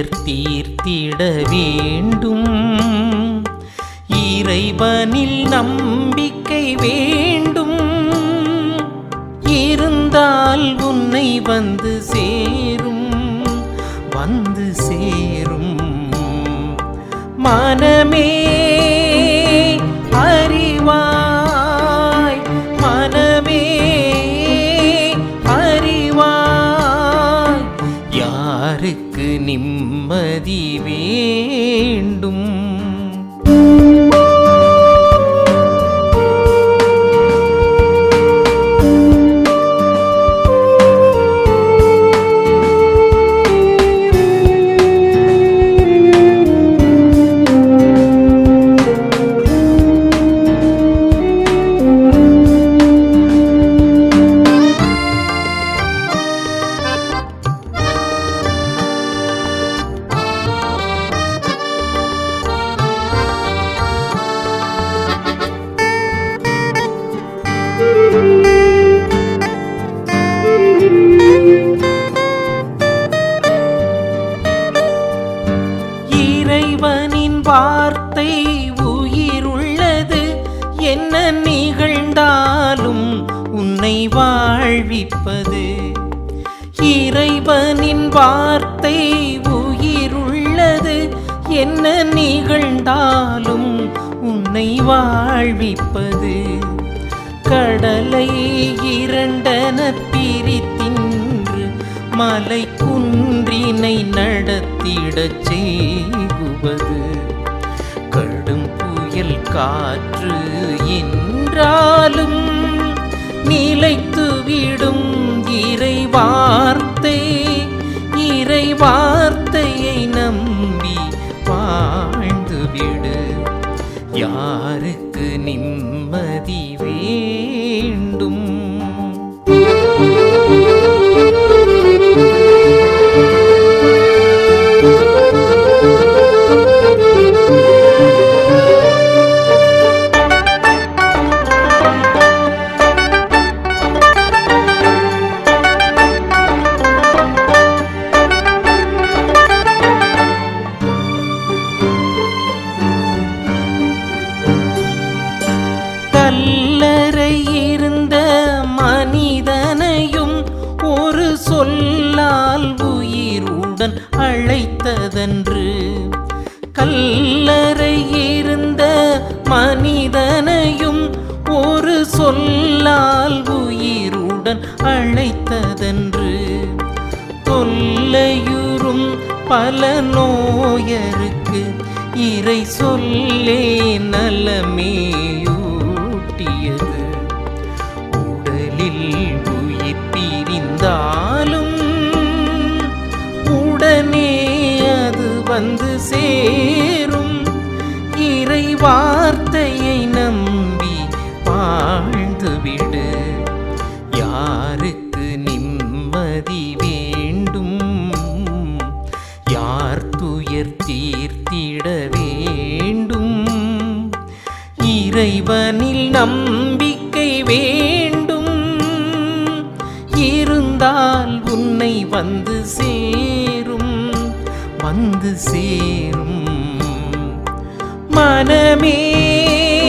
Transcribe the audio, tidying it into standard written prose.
துயர் தீர்த்திட வேண்டும். இறைவனில் நம்பிக்கை வேண்டும். இருந்தால் உன்னை வந்து சேரும், வந்து சேரும். மனமே அறிவாய், மனமே அறிவாய், யாருக்கு நிம்மதி வேண்டும்? இறைவனின் வார்த்தை உயிருள்ளது. என்ன நிகழ்ந்தாலும் உன்னை வாழ்விப்பது. இறைவனின் வார்த்தை உயிருள்ளது. என்ன நிகழ்ந்தாலும் உன்னை வாழ்விப்பது. கடலை இரண்டென பிரித்தின்று மலை குன்றினை நடத்திடச் செய்குவது. கடும் புயல் காற்று என்றாலும் நிலைத்துவிடும் இறை வார்த்தை. இறை வார்த்தையை நம்பி வாழ்ந்துவிடு. யாருக்கு நிம்மதி வேண்டும்? கல்லறை இருந்த மனிதனையும் ஒரு சொல்லால் உயிருடன் அழைத்ததன்று. கல்லறை இருந்த மனிதனையும் ஒரு சொல்லால் உயிருடன் அழைத்ததன்று. தொல்லையுறும் பல நோயருக்கு இறை சொல்லே நலமேயூட்டியது. உடலில் உயிர் பிரிந்தாலும் உடனே அது வந்து சேரும். இறை வார்த்தையை நம்பி வாழ்ந்துவிடு. யாருக்கு நிம்மதி வேண்டும்? யார் துயர் தீர்த்திட வேண்டும்? இறைவனில் நம்பிக்கை வேண்டும். இருந்தால் உன்னை வந்து சேரும், வந்து சேரும். மனமே